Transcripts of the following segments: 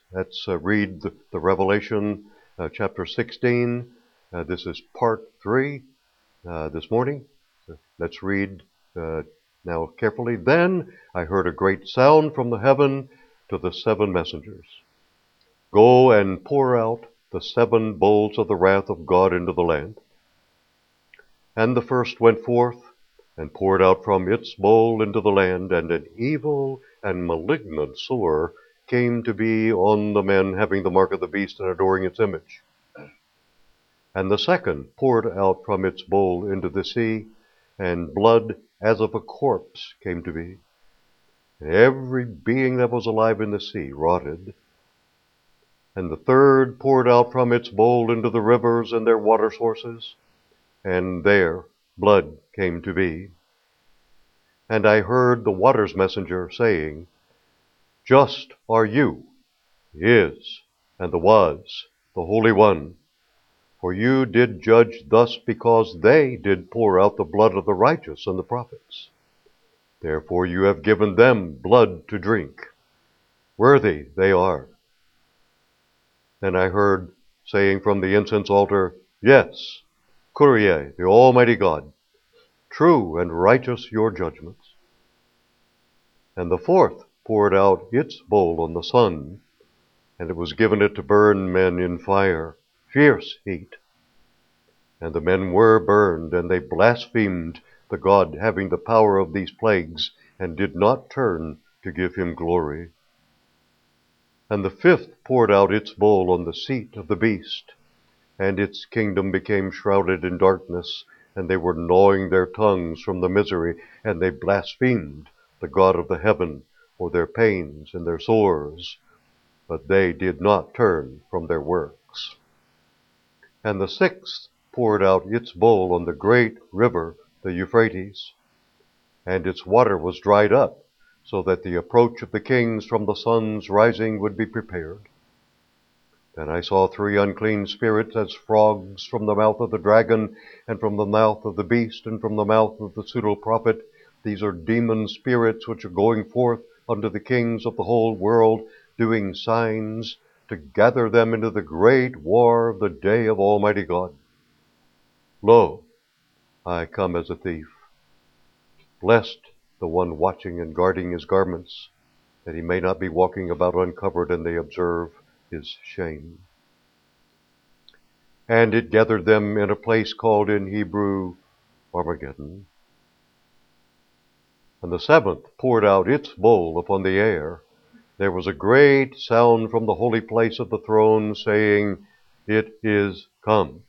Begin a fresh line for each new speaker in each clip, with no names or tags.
Let's read the Revelation chapter 16. This is part 3 this morning. Let's read now carefully. Then I heard a great sound from the heaven to the 7 messengers. Go and pour out the 7 bowls of the wrath of God into the land. And the first went forth and poured out from its bowl into the land, and an evil and malignant sore came to be on the men having the mark of the beast and adoring its image. And the second poured out from its bowl into the sea, and blood as of a corpse came to be. And every being that was alive in the sea rotted. And the third poured out from its bowl into the rivers and their water sources, and there blood came to be. And I heard the water's messenger saying, Just are you, is, and the was, the Holy One, for you did judge thus because they did pour out the blood of the righteous and the prophets. Therefore you have given them blood to drink. Worthy they are. Then I heard saying from the incense altar, Yes, Kyrie, the Almighty God, true and righteous your judgments. And the fourth poured out its bowl on the sun, and it was given it to burn men in fire, fierce heat. And the men were burned, and they blasphemed the God having the power of these plagues, and did not turn to give him glory. And the fifth poured out its bowl on the seat of the beast, and its kingdom became shrouded in darkness, and they were gnawing their tongues from the misery, and they blasphemed the God of the heaven for their pains and their sores, but they did not turn from their works. And the sixth poured out its bowl on the great river, the Euphrates, and its water was dried up, so that the approach of the kings from the sun's rising would be prepared. Then I saw 3 unclean spirits as frogs from the mouth of the dragon, and from the mouth of the beast, and from the mouth of the pseudo-prophet. These are demon spirits which are going forth unto the kings of the whole world, doing signs, to gather them into the great war of the day of Almighty God. Lo, I come as a thief. Blessed the one watching and guarding his garments, that he may not be walking about uncovered, and they observe his shame. And it gathered them in a place called in Hebrew Armageddon. And the 7th poured out its bowl upon the air. There was a great sound from the holy place of the throne, saying, It is come.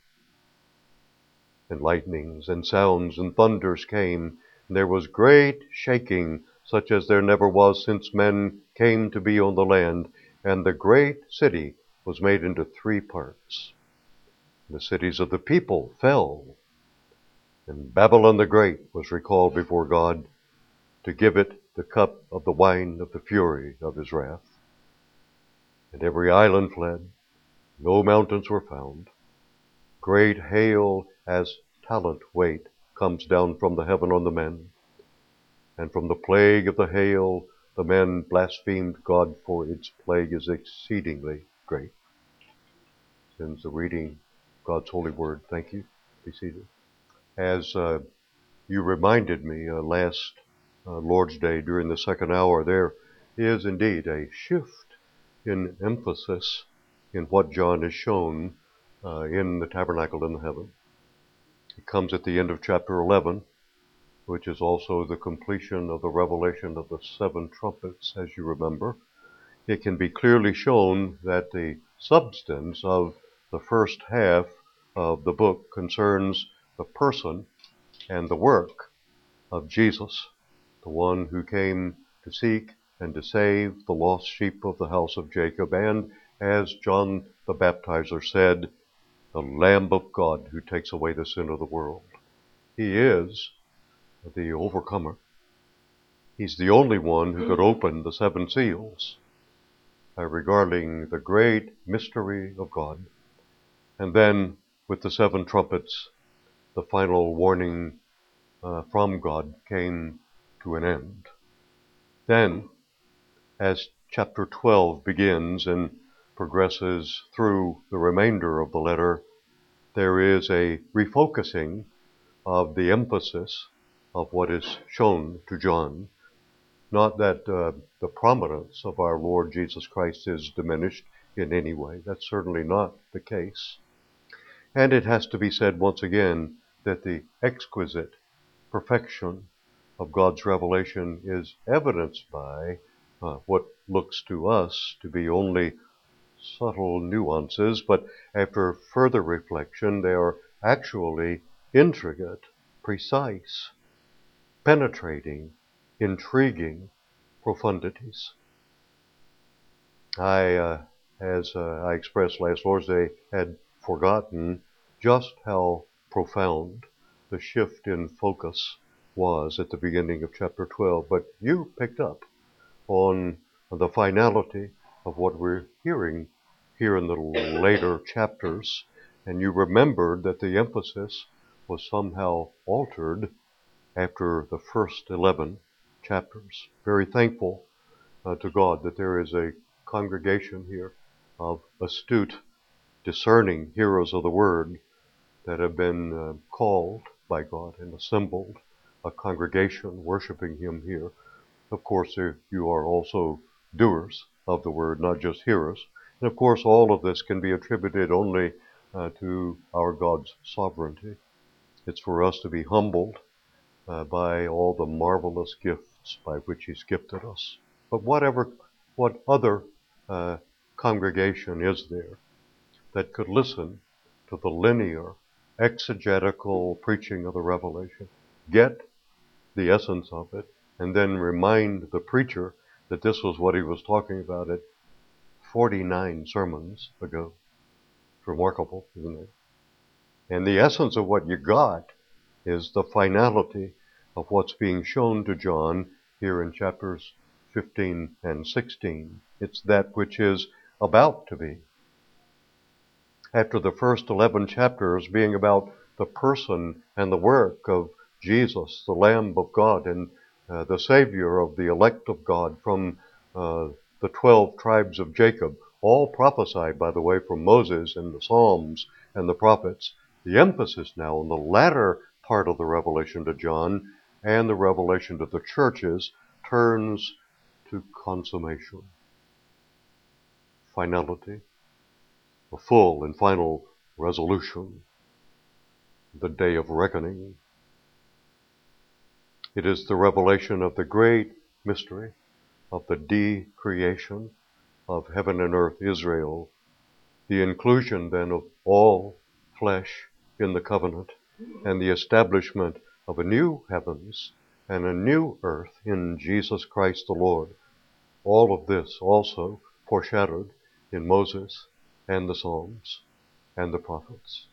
And lightnings and sounds and thunders came, and there was great shaking, such as there never was since men came to be on the land, and the great city was made into 3 parts. The cities of the people fell, and Babylon the Great was recalled before God, to give it the cup of the wine of the fury of his wrath. And every island fled, no mountains were found. Great hail as talent weight comes down from the heaven on the men. And from the plague of the hail the men blasphemed God, for its plague is exceedingly great. Since the reading of God's holy word. Thank you. Be seated. As you reminded me last Lord's Day during the second hour, there is indeed a shift in emphasis in what John is shown in the tabernacle in the heaven. It comes at the end of chapter 11, which is also the completion of the revelation of the 7 trumpets, as you remember. It can be clearly shown that the substance of the first half of the book concerns the person and the work of Jesus, the one who came to seek and to save the lost sheep of the house of Jacob, and, as John the Baptizer said, the Lamb of God who takes away the sin of the world. He is the overcomer. He's the only one who could open the 7 seals, regarding the great mystery of God. And then, with the 7 trumpets, the final warning from God came to an end. Then, as chapter 12 begins, and progresses through the remainder of the letter, there is a refocusing of the emphasis of what is shown to John. Not that the prominence of our Lord Jesus Christ is diminished in any way. That's certainly not the case. And it has to be said once again that the exquisite perfection of God's revelation is evidenced by what looks to us to be only subtle nuances, but after further reflection, they are actually intricate, precise, penetrating, intriguing profundities. As I expressed last Lord's Day, had forgotten just how profound the shift in focus was at the beginning of chapter 12, but you picked up on the finality of what we're hearing here in the later chapters, and you remembered that the emphasis was somehow altered after the first 11 chapters. Very thankful to God that there is a congregation here of astute, discerning hearers of the Word that have been called by God and assembled, a congregation worshiping Him here. Of course, you are also doers of the Word, not just hearers. And of course, all of this can be attributed only to our God's sovereignty. It's for us to be humbled by all the marvelous gifts by which He's gifted us. But what other congregation is there that could listen to the linear, exegetical preaching of the Revelation, get the essence of it, and then remind the preacher that this was what he was talking about at 49 sermons ago? It's remarkable, isn't it? And the essence of what you got is the finality of what's being shown to John here in chapters 15 and 16. It's that which is about to be. After the first 11 chapters being about the person and the work of Jesus, the Lamb of God, and the Savior of the elect of God from the 12 tribes of Jacob, all prophesied, by the way, from Moses and the Psalms and the prophets. The emphasis now on the latter part of the revelation to John and the revelation to the churches turns to consummation, finality, a full and final resolution, the day of reckoning. It is the revelation of the great mystery of the decreation of heaven and earth, Israel, the inclusion then of all flesh in the covenant, and the establishment of a new heavens and a new earth in Jesus Christ the Lord. All of this also foreshadowed in Moses and the Psalms and the prophets.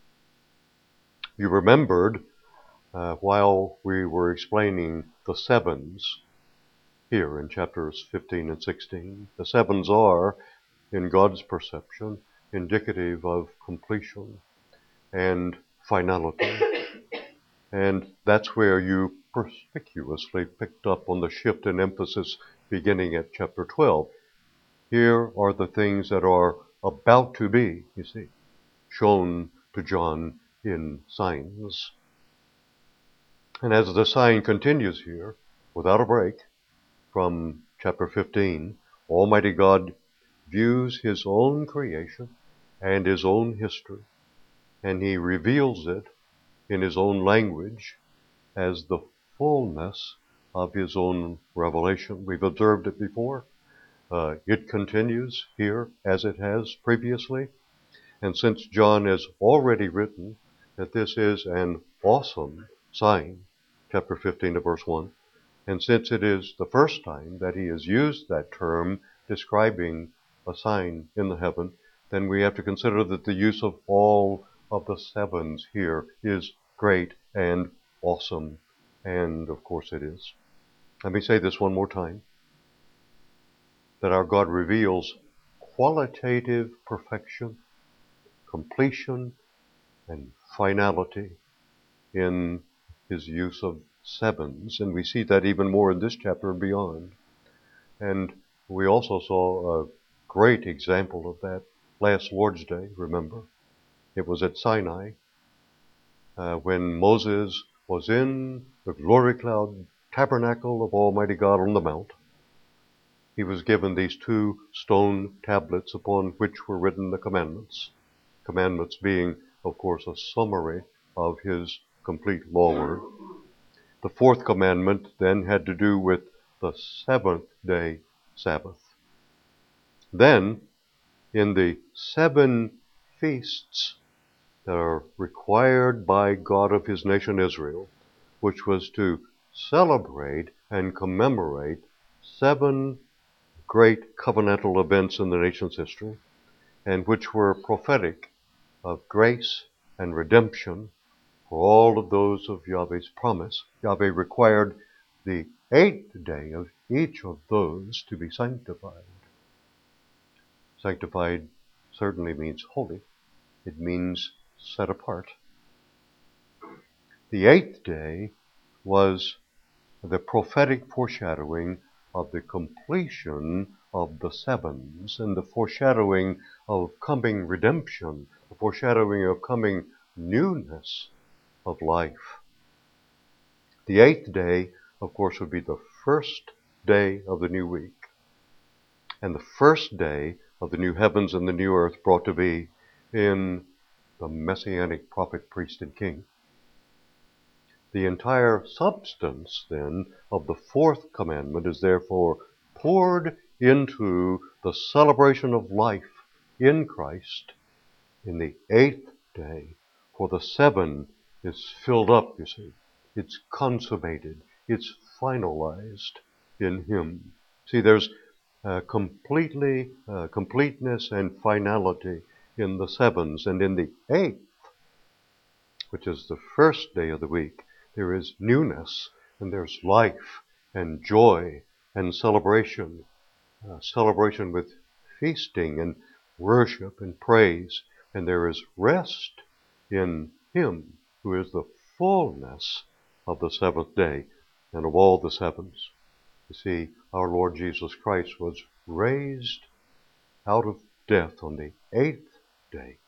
You remembered while we were explaining the sevens here in chapters 15 and 16. The sevens are, in God's perception, indicative of completion and finality. And that's where you perspicuously picked up on the shift in emphasis beginning at chapter 12. Here are the things that are about to be, you see, shown to John in signs. And as the sign continues here, without a break, from chapter 15, Almighty God views His own creation and His own history, and He reveals it in His own language as the fullness of His own revelation. We've observed it before. It continues here as it has previously. And since John has already written that this is an awesome sign, chapter 15 to verse 1, and since it is the first time that he has used that term describing a sign in the heaven, then we have to consider that the use of all of the sevens here is great and awesome. And of course it is. Let me say this one more time, that our God reveals qualitative perfection, completion, and finality in His use of sevens, and we see that even more in this chapter and beyond. And we also saw great example of that last Lord's Day, remember. It was at Sinai when Moses was in the glory cloud tabernacle of Almighty God on the mount. He was given these 2 stone tablets upon which were written the commandments. Commandments being, of course, a summary of his complete law word. The 4th commandment then had to do with the 7th-day Sabbath. Then, in the 7 feasts that are required by God of his nation Israel, which was to celebrate and commemorate 7 great covenantal events in the nation's history, and which were prophetic of grace and redemption for all of those of Yahweh's promise. Yahweh required the 8th day of each of those to be sanctified. Sanctified certainly means holy. It means set apart. The 8th day was the prophetic foreshadowing of the completion of the 7s and the foreshadowing of coming redemption, the foreshadowing of coming newness of life. The 8th day, of course, would be the first day of the new week and the first day of the new heavens and the new earth brought to be in the Messianic prophet, priest, and king. The entire substance, then, of the 4th commandment is therefore poured into the celebration of life in Christ in the 8th day, for the 7 is filled up, you see. It's consummated. It's finalized in him. See, there's completeness and finality in the 7s, and in the 8th, which is the first day of the week, there is newness, and there's life, and joy, and celebration. Celebration with feasting, and worship, and praise. And there is rest in him who is the fullness of the 7th day, and of all the 7s. You see, our Lord Jesus Christ was raised out of death on the 8th day.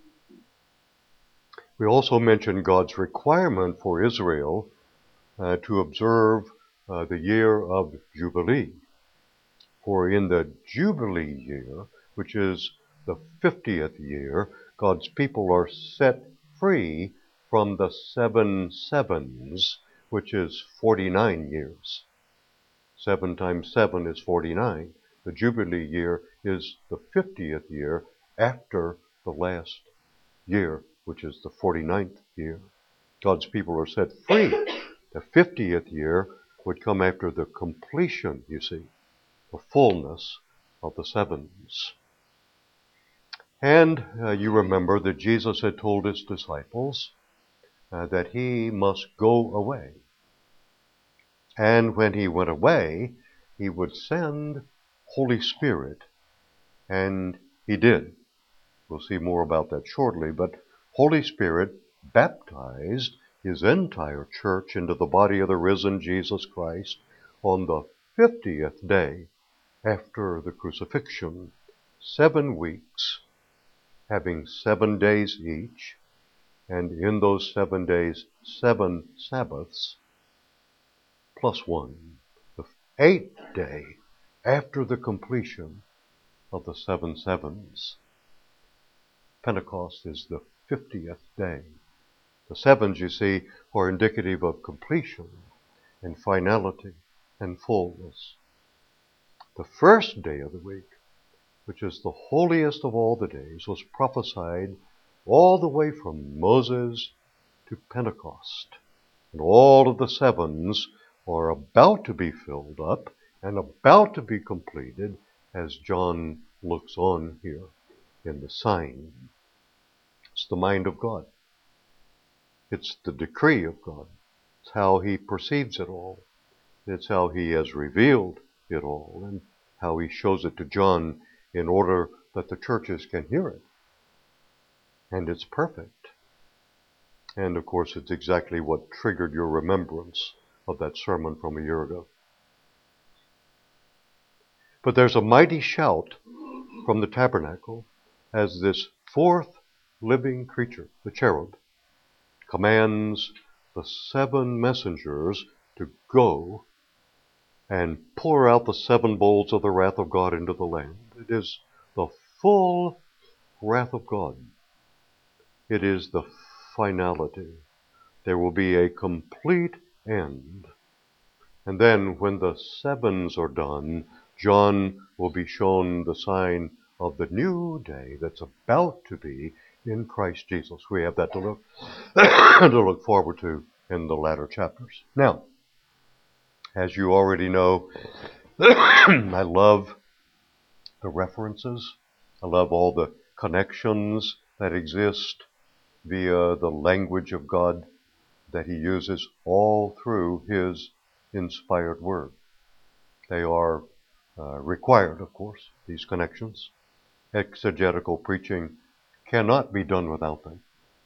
We also mention God's requirement for Israel to observe the year of Jubilee. For in the Jubilee year, which is the 50th year, God's people are set free from the 7 sevens, which is 49 years. 7 times 7 is 49. The Jubilee year is the 50th year after the last year, which is the 49th year. God's people are set free. The 50th year would come after the completion, you see, the fullness of the 7s. And you remember that Jesus had told his disciples that he must go away. And when he went away, he would send Holy Spirit. And he did. We'll see more about that shortly. But Holy Spirit baptized his entire church into the body of the risen Jesus Christ on the 50th day after the crucifixion. 7 weeks, having 7 days each, and in those 7 days, 7 Sabbaths, plus 1. The 8th day after the completion of the 7 sevens. Pentecost is the 50th day. The 7s, you see, are indicative of completion and finality and fullness. The first day of the week, which is the holiest of all the days, was prophesied all the way from Moses to Pentecost. And all of the 7s are about to be filled up and about to be completed as John looks on here in the sign. It's the mind of God. It's the decree of God. It's how he perceives it all. It's how he has revealed it all and how he shows it to John in order that the churches can hear it. And it's perfect. And of course, it's exactly what triggered your remembrance of that sermon from a year ago. But there's a mighty shout from the tabernacle as this fourth living creature, the cherub, commands the 7 messengers to go and pour out the 7 bowls of the wrath of God into the land. It is the full wrath of God. It is the finality. There will be a complete end. And then when the 7s are done, John will be shown the sign of the new day that's about to be in Christ Jesus. We have that to look, to look forward to in the latter chapters. Now, as you already know, I love the references. I love all the connections that exist via the language of God that he uses all through his inspired word. They are required, of course, these connections. Exegetical preaching cannot be done without them.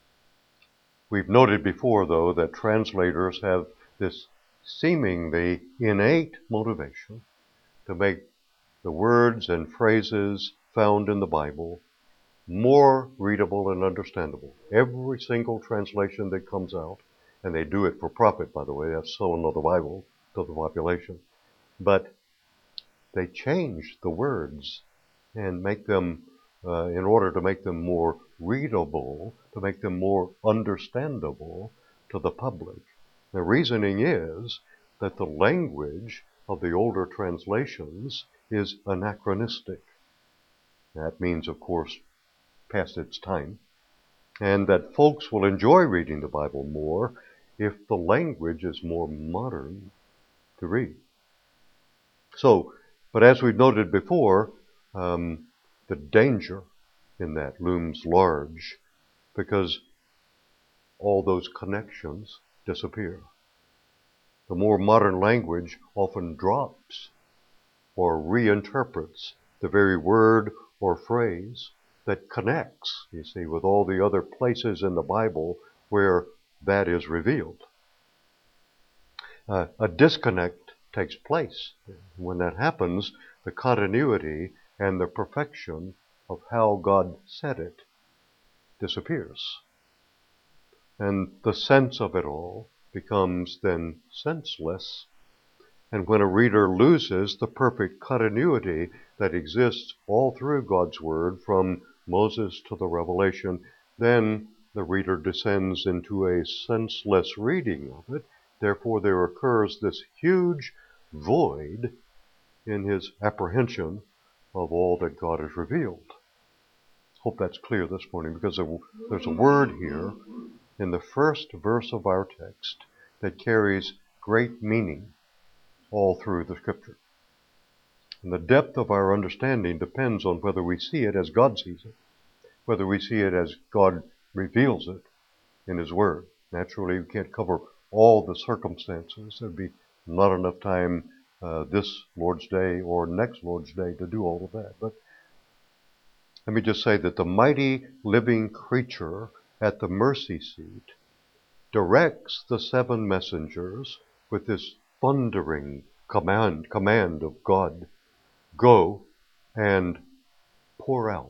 We've noted before, though, that translators have this seemingly innate motivation to make the words and phrases found in the Bible more readable and understandable. Every single translation that comes out, and they do it for profit, by the way, that's selling of the Bible to the population, but they change the words and make them, in order to make them more readable, to make them more understandable to the public. The reasoning is that the language of the older translations is anachronistic. That means, of course, past its time, and that folks will enjoy reading the Bible more if the language is more modern to read. So, but as we've noted before, the danger in that looms large because all those connections disappear. The more modern language often drops or reinterprets the very word or phrase that connects, you see, with all the other places in the Bible where that is revealed. A disconnect takes place. When that happens, the continuity and the perfection of how God said it disappears. And the sense of it all becomes then senseless. And when a reader loses the perfect continuity that exists all through God's Word from Moses to the Revelation, then the reader descends into a senseless reading of it. Therefore, there occurs this huge void in his apprehension of all that God has revealed. Hope that's clear this morning, because there's a word here in the first verse of our text that carries great meaning all through the Scripture. And the depth of our understanding depends on whether we see it as God sees it, whether we see it as God reveals it in His Word. Naturally, we can't cover all the circumstances. There'd be not enough time this Lord's Day or next Lord's Day to do all of that. But let me just say that the mighty living creature at the mercy seat directs the 7 messengers with this thundering command of God, go and pour out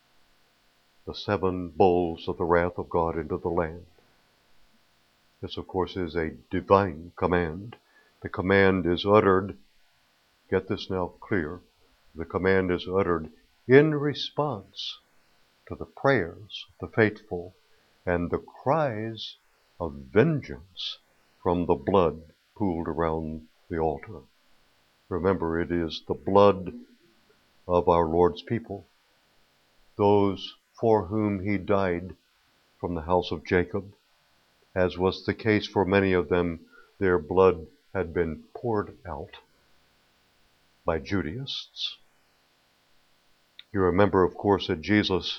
the 7 bowls of the wrath of God into the land. This, of course, is a divine command. The command is uttered, get this now clear, the command is uttered in response to the prayers of the faithful and the cries of vengeance from the blood pooled around the altar. Remember, it is the blood of our Lord's people, those for whom He died from the house of Jacob. As was the case for many of them, their blood had been poured out by Judaists. You remember, of course, that Jesus,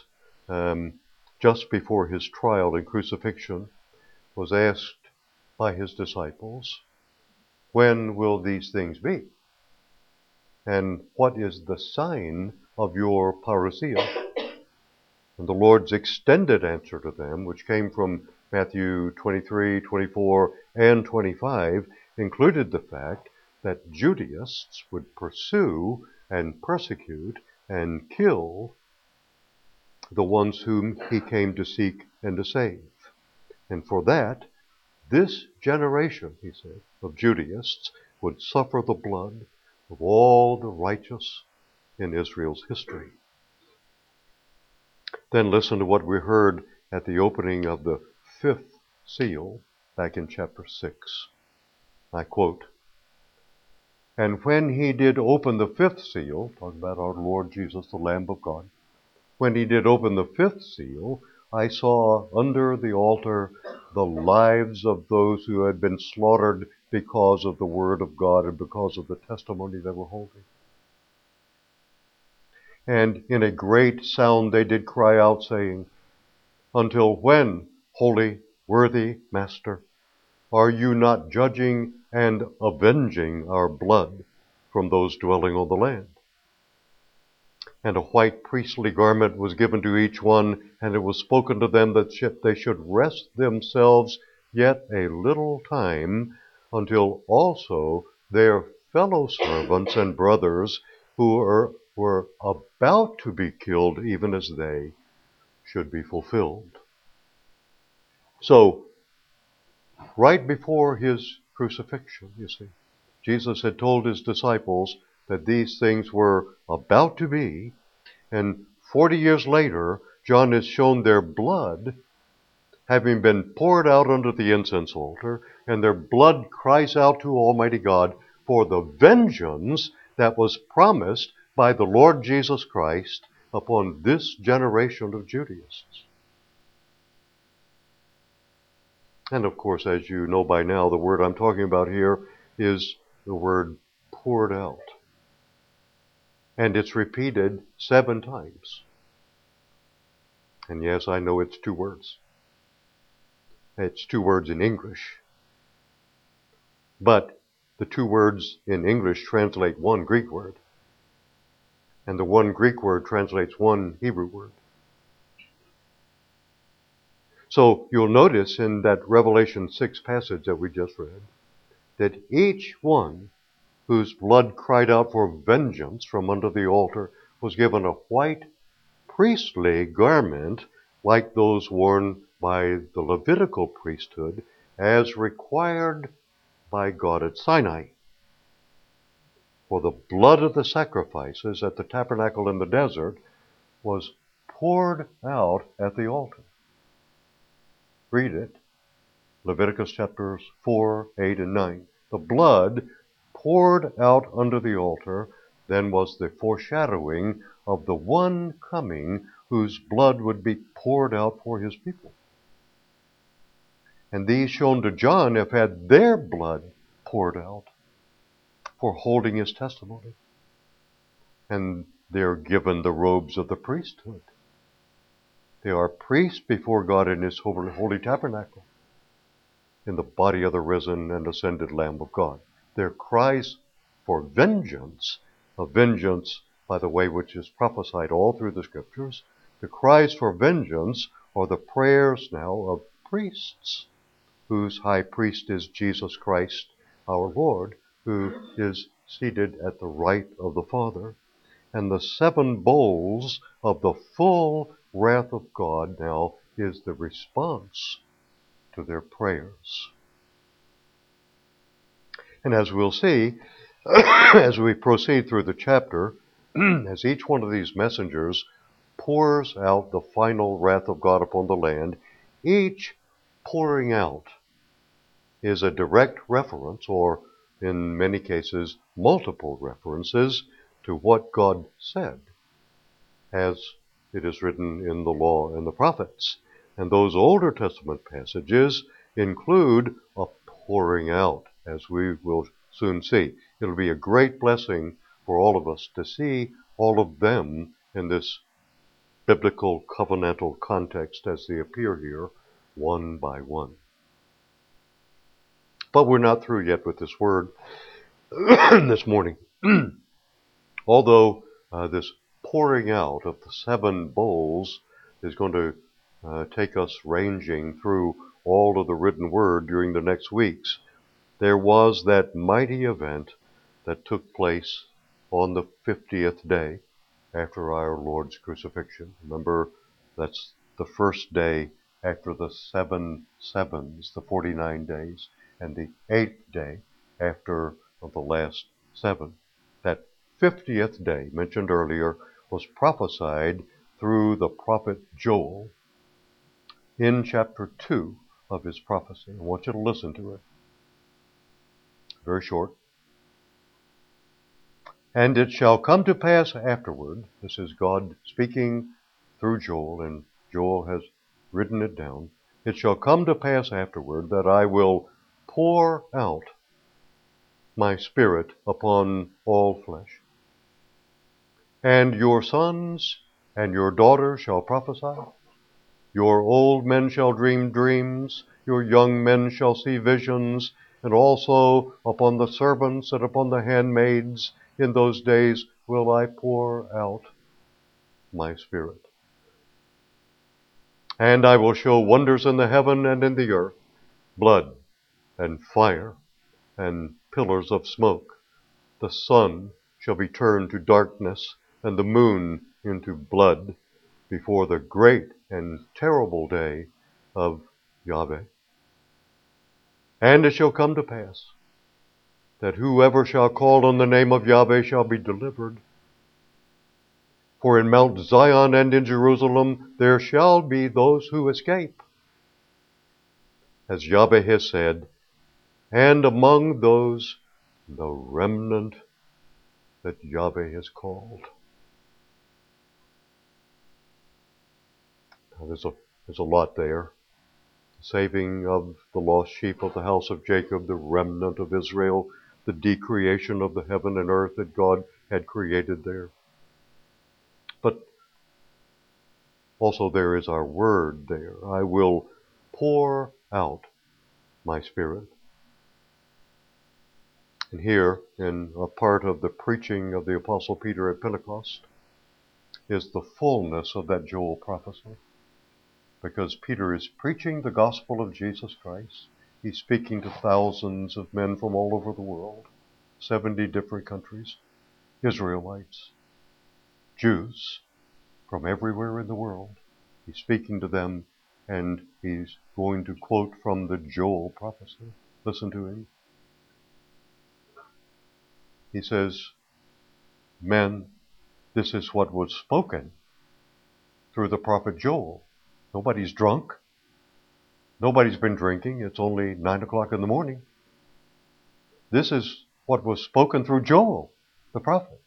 just before His trial and crucifixion, was asked by His disciples, when will these things be? And what is the sign of your parousia? And the Lord's extended answer to them, which came from Matthew 23, 24, and 25, included the fact that Judaists would pursue and persecute and kill the ones whom he came to seek and to save. And for that, this generation, he said, of Judaists would suffer the blood of all the righteous in Israel's history. Then listen to what we heard at the opening of the 5th seal back in chapter 6. I quote, "And when he did open the 5th seal," talking about our Lord Jesus, the Lamb of God, "when he did open the 5th seal, I saw under the altar the lives of those who had been slaughtered because of the word of God and because of the testimony they were holding. And in a great sound they did cry out, saying, Until when, holy, worthy Master, are you not judging and avenging our blood from those dwelling on the land? And a white priestly garment was given to each one, and it was spoken to them that they should rest themselves yet a little time, until also their fellow servants and brothers who were about to be killed, even as they, should be fulfilled." So, right before his crucifixion, you see, Jesus had told his disciples that these things were about to be, and 40 years later, John is shown their blood having been poured out under the incense altar, and their blood cries out to Almighty God for the vengeance that was promised by the Lord Jesus Christ upon this generation of Judaists. And of course, as you know by now, the word I'm talking about here is the word poured out. And it's repeated 7 times. And yes, I know it's 2 words. It's 2 words in English. But the 2 words in English translate 1 Greek word. And the 1 Greek word translates 1 Hebrew word. So you'll notice in that Revelation 6 passage that we just read, that each one whose blood cried out for vengeance from under the altar was given a white priestly garment like those worn by the Levitical priesthood as required by God at Sinai. For the blood of the sacrifices at the tabernacle in the desert was poured out at the altar. Read it, Leviticus chapters 4, 8, and 9. The blood poured out under the altar then was the foreshadowing of the one coming whose blood would be poured out for his people. And these shown to John have had their blood poured out for holding his testimony. And they're given the robes of the priesthood. They are priests before God in his holy tabernacle, in the body of the risen and ascended Lamb of God. Their cries for vengeance, a vengeance, by the way, which is prophesied all through the Scriptures, the cries for vengeance are the prayers now of priests, whose high priest is Jesus Christ, our Lord, who is seated at the right of the Father. And the 7 bowls of the full wrath of God now is the response to their prayers. And as we'll see, as we proceed through the chapter, as each one of these messengers pours out the final wrath of God upon the land, each pouring out is a direct reference, or in many cases multiple references, to what God said, as it is written in the law and the prophets. And those Older Testament passages include a pouring out, as we will soon see. It'll be a great blessing for all of us to see all of them in this biblical covenantal context as they appear here, one by one. But we're not through yet with this word this morning. Although this pouring out of the 7 bowls is going to take us ranging through all of the written word during the next weeks, there was that mighty event that took place on the 50th day after our Lord's crucifixion. Remember, that's the first day after the 7 sevens, the 49 days, and the 8th day after the last 7. That 50th day, mentioned earlier, was prophesied through the prophet Joel in chapter 2 of his prophecy. I want you to listen to it. Very short. And it shall come to pass afterward, this is God speaking through Joel, and Joel has written it down. It shall come to pass afterward that I will pour out my Spirit upon all flesh. And your sons and your daughters shall prophesy. Your old men shall dream dreams. Your young men shall see visions. And also upon the servants and upon the handmaids in those days will I pour out my Spirit. And I will show wonders in the heaven and in the earth, blood and fire and pillars of smoke. The sun shall be turned to darkness and the moon into blood before the great and terrible day of Yahweh. And it shall come to pass that whoever shall call on the name of Yahweh shall be delivered. For in Mount Zion and in Jerusalem there shall be those who escape, as Yahweh has said, and among those the remnant that Yahweh has called. Now, there's a lot there. The saving of the lost sheep of the house of Jacob, the remnant of Israel, the decreation of the heaven and earth that God had created there. But also there is our word there. I will pour out my Spirit. And here, in a part of the preaching of the Apostle Peter at Pentecost, is the fullness of that Joel prophecy. Because Peter is preaching the gospel of Jesus Christ. He's speaking to thousands of men from all over the world, 70 different countries, Israelites, Jews from everywhere in the world. He's speaking to them, and he's going to quote from the Joel prophecy. Listen to him. He says, men, this is what was spoken through the prophet Joel. Nobody's drunk. Nobody's been drinking. It's only 9 o'clock in the morning. This is what was spoken through Joel, the prophet.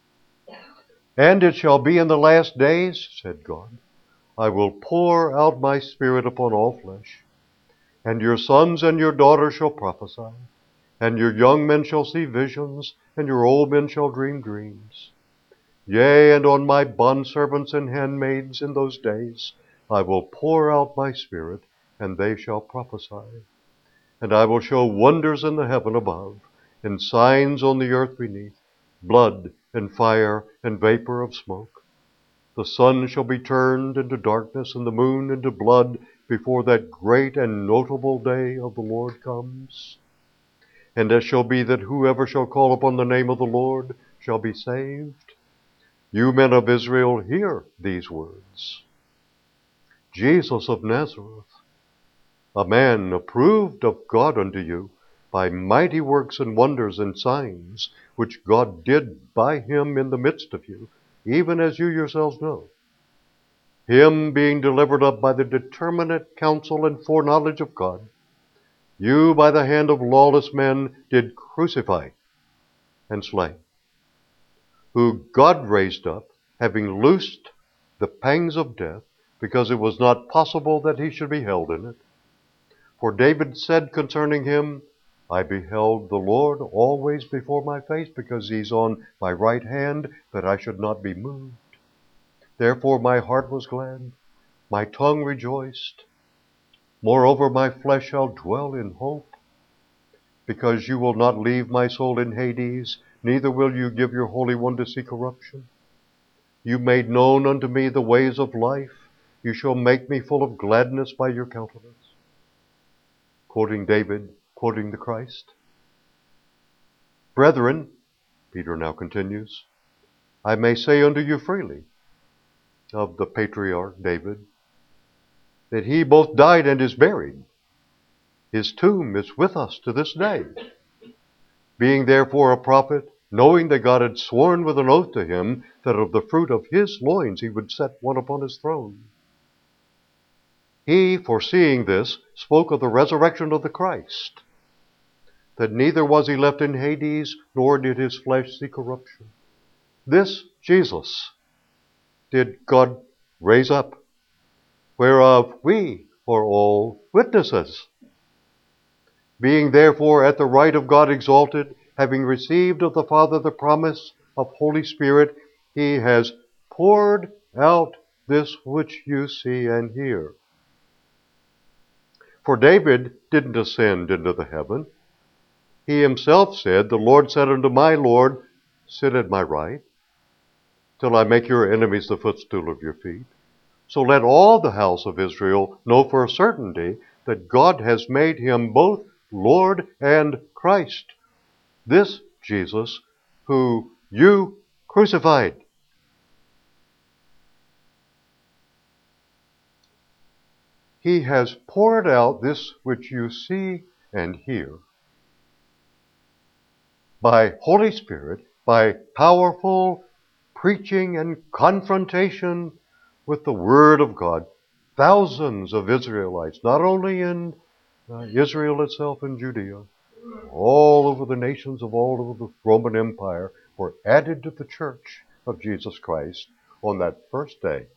And it shall be in the last days, said God, I will pour out my Spirit upon all flesh, and your sons and your daughters shall prophesy, and your young men shall see visions, and your old men shall dream dreams. Yea, and on my bondservants and handmaids in those days I will pour out my Spirit, and they shall prophesy. And I will show wonders in the heaven above, and signs on the earth beneath, blood and fire and vapor of smoke. The sun shall be turned into darkness, and the moon into blood, before that great and notable day of the Lord comes. And it shall be that whoever shall call upon the name of the Lord shall be saved. You men of Israel, hear these words. Jesus of Nazareth, a man approved of God unto you by mighty works and wonders and signs, which God did by him in the midst of you, even as you yourselves know. Him being delivered up by the determinate counsel and foreknowledge of God, you by the hand of lawless men did crucify and slay, who God raised up, having loosed the pangs of death, because it was not possible that he should be held in it. For David said concerning him, I beheld the Lord always before my face, because he's on my right hand, that I should not be moved. Therefore my heart was glad, my tongue rejoiced. Moreover my flesh shall dwell in hope, because you will not leave my soul in Hades, neither will you give your Holy One to see corruption. You made known unto me the ways of life. You shall make me full of gladness by your countenance. Quoting David, quoting the Christ. Brethren, Peter now continues, I may say unto you freely of the patriarch David, that he both died and is buried. His tomb is with us to this day. Being therefore a prophet, knowing that God had sworn with an oath to him that of the fruit of his loins he would set one upon his throne. He, foreseeing this, spoke of the resurrection of the Christ, that neither was he left in Hades, nor did his flesh see corruption. This Jesus did God raise up, whereof we are all witnesses. Being therefore at the right of God exalted, having received of the Father the promise of Holy Spirit, he has poured out this which you see and hear. For David didn't ascend into the heaven. He himself said, the Lord said unto my Lord, sit at my right, till I make your enemies the footstool of your feet. So let all the house of Israel know for a certainty that God has made him both Lord and Christ, this Jesus who you crucified. He has poured out this which you see and hear by Holy Spirit, by powerful preaching and confrontation with the Word of God. Thousands of Israelites, not only in Israel itself and Judea, all over the nations of all over the Roman Empire, were added to the church of Jesus Christ on that first day.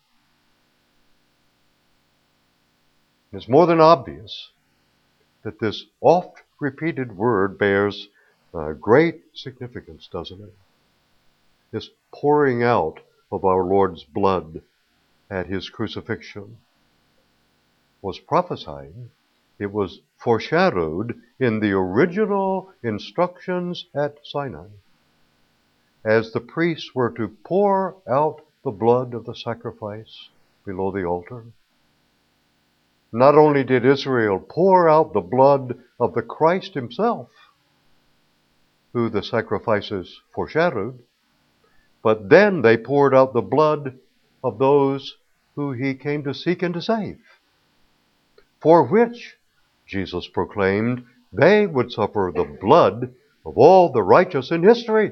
It's more than obvious that this oft-repeated word bears great significance, doesn't it? This pouring out of our Lord's blood at his crucifixion was prophesied. It was foreshadowed in the original instructions at Sinai, as the priests were to pour out the blood of the sacrifice below the altar. Not only did Israel pour out the blood of the Christ himself, who the sacrifices foreshadowed, but then they poured out the blood of those who he came to seek and to save, for which, Jesus proclaimed, they would suffer the blood of all the righteous in history.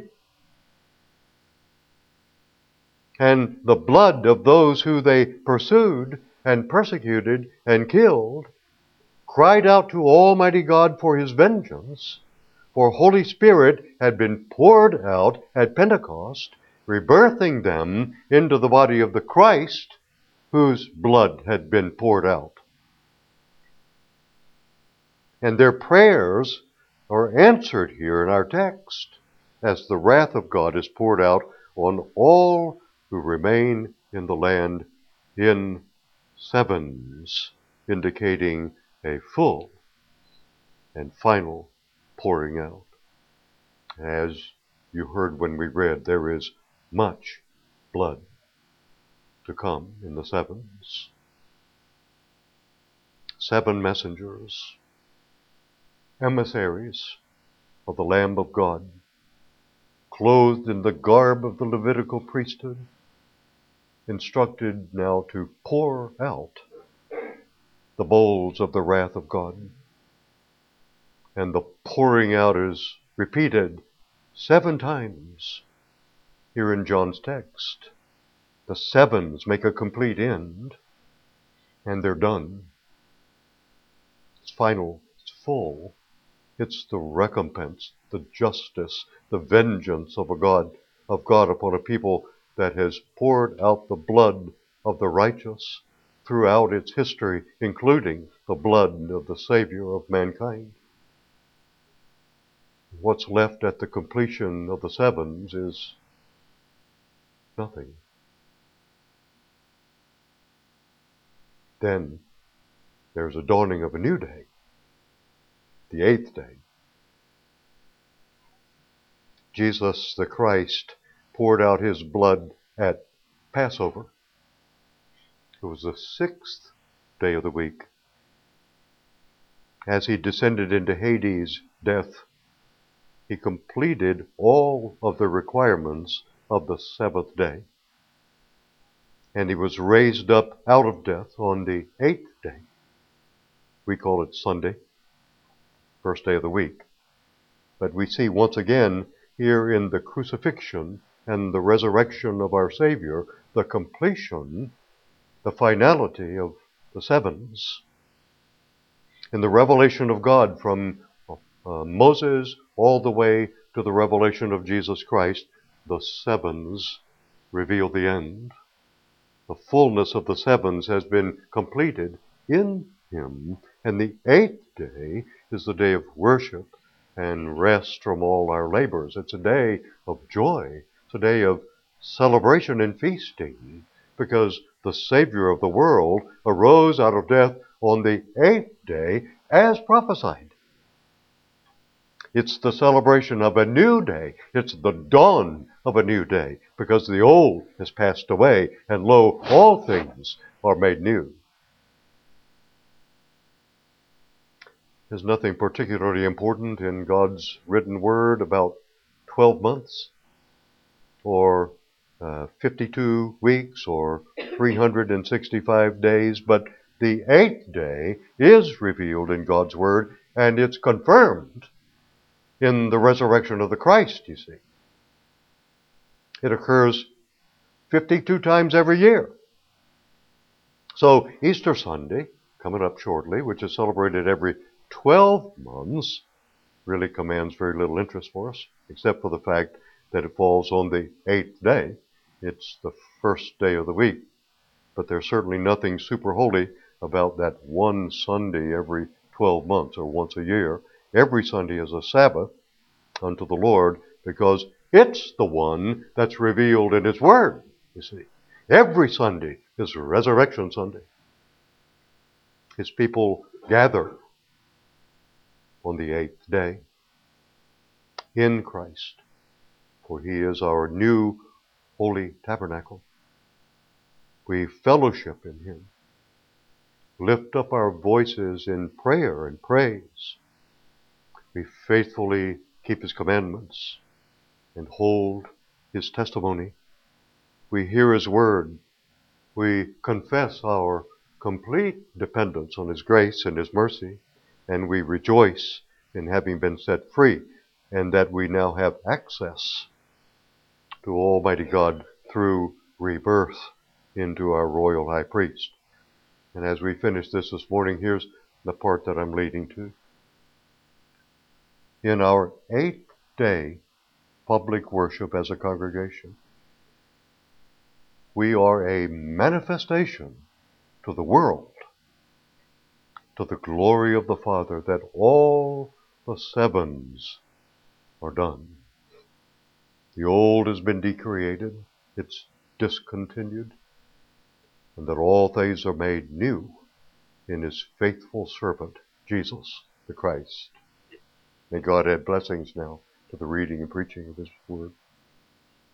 And the blood of those who they pursued and persecuted and killed cried out to Almighty God for his vengeance, for Holy Spirit had been poured out at Pentecost, rebirthing them into the body of the Christ, whose blood had been poured out. And their prayers are answered here in our text, as the wrath of God is poured out on all who remain in the land in sevens, indicating a full and final pouring out. As you heard when we read, there is much blood to come in the sevens. 7 messengers, emissaries of the Lamb of God, clothed in the garb of the Levitical priesthood, instructed now to pour out the bowls of the wrath of God. And the pouring out is repeated 7 times here in John's text. The sevens make a complete end, and they're done. It's final, it's full. It's the recompense, the justice, the vengeance of God upon a people that has poured out the blood of the righteous throughout its history, including the blood of the Savior of mankind. What's left at the completion of the sevens is nothing. Then there's a dawning of a new day, the 8th day. Jesus the Christ poured out his blood at Passover. It was the 6th day of the week. As he descended into Hades, death, he completed all of the requirements of the seventh day. And he was raised up out of death on the eighth day. We call it Sunday, first day of the week. But we see once again here in the crucifixion and the resurrection of our Savior, the completion, the finality of the sevens. In the revelation of God from Moses all the way to the revelation of Jesus Christ, the sevens reveal the end. The fullness of the sevens has been completed in him, and the eighth day is the day of worship and rest from all our labors. It's a day of joy. It's a day of celebration and feasting, because the Savior of the world arose out of death on the eighth day as prophesied. It's the celebration of a new day. It's the dawn of a new day, because the old has passed away, and lo, all things are made new. There's nothing particularly important in God's written word about 12 months, or 52 weeks, or 365 days, but the eighth day is revealed in God's word, and it's confirmed in the resurrection of the Christ, you see. It occurs 52 times every year. So Easter Sunday, coming up shortly, which is celebrated every 12 months, really commands very little interest for us, except for the fact that it falls on the eighth day. It's the first day of the week. But there's certainly nothing super holy about that one Sunday every 12 months, or once a year. Every Sunday is a Sabbath unto the Lord, because it's the one that's revealed in His Word, you see. Every Sunday is Resurrection Sunday. His people gather on the eighth day in Christ, for He is our new holy tabernacle. We fellowship in Him, lift up our voices in prayer and praise. We faithfully keep His commandments and hold His testimony. We hear His word. We confess our complete dependence on His grace and His mercy, and we rejoice in having been set free, and that we now have access to Almighty God through rebirth into our royal high priest. And as we finish this morning, here's the part that I'm leading to. In our eighth day public worship as a congregation, we are a manifestation to the world, to the glory of the Father, that all the sevens are done. The old has been decreated, it's discontinued, and that all things are made new in His faithful servant, Jesus the Christ. May God add blessings now to the reading and preaching of His word.